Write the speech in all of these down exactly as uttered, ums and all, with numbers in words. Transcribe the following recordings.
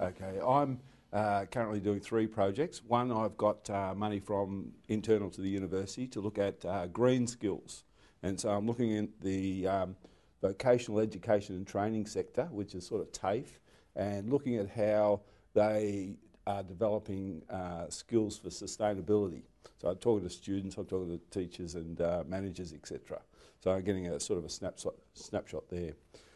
Okay, I'm uh, currently doing three projects. One, I've got uh, money from internal to the university to look at uh, green skills. And so I'm looking at the um, vocational education and training sector, which is sort of TAFE, and looking at how they are developing uh, skills for sustainability. So I'm talking to students, I'm talking to teachers and uh, managers, et cetera. So I'm getting a sort of a snapshot, snapshot there.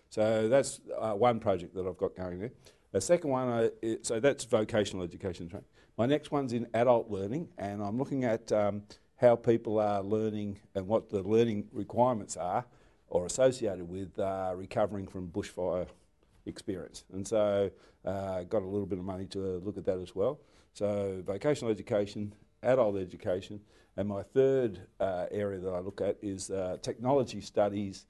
So that's uh, one project that I've got going there. The second one, uh, is, so that's vocational education and training. My next one's in adult learning, and I'm looking at um, how people are learning and what the learning requirements are or associated with uh, recovering from bushfire experience. And so uh, got a little bit of money to look at that as well. So vocational education, adult education, and my third uh, area that I look at is uh, technology studies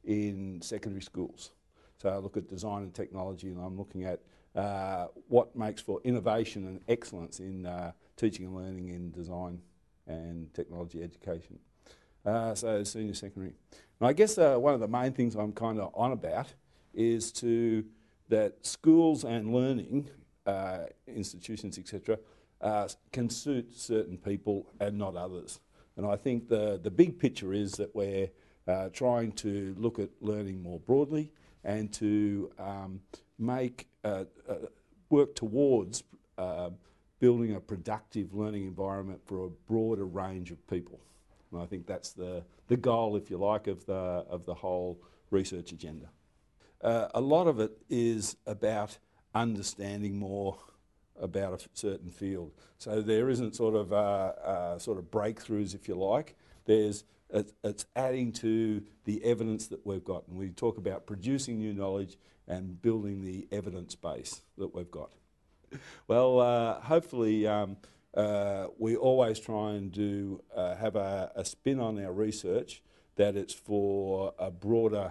in secondary schools. So I look at design and technology, and I'm looking at uh, what makes for innovation and excellence in uh, teaching and learning in design and technology education. Uh, so senior secondary. And I guess uh, one of the main things I'm kind of on about is to that schools and learning uh, institutions, et cetera, uh, can suit certain people and not others. And I think the, the big picture is that we're uh, trying to look at learning more broadly and to um, make, uh, uh, work towards uh, building a productive learning environment for a broader range of people. And I think that's the, the goal, if you like, of the, of the whole research agenda. Uh, a lot of it is about understanding more about a certain field. So there isn't sort of uh, uh, sort of breakthroughs, if you like. There's it's, it's adding to the evidence that we've got, and we talk about producing new knowledge and building the evidence base that we've got. Well, uh, hopefully um, uh, we always try and do uh, have a, a spin on our research that it's for a broader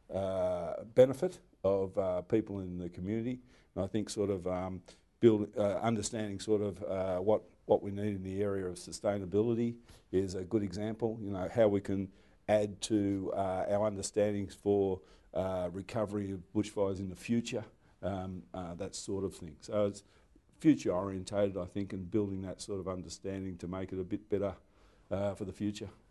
uh, benefit of uh, people in the community. And I think sort of um, build, uh, understanding sort of uh, what, what we need in the area of sustainability is a good example. You know, how we can add to uh, our understandings for uh, recovery of bushfires in the future, um, uh, that sort of thing. So it's future orientated, I think, and building that sort of understanding to make it a bit better uh, for the future.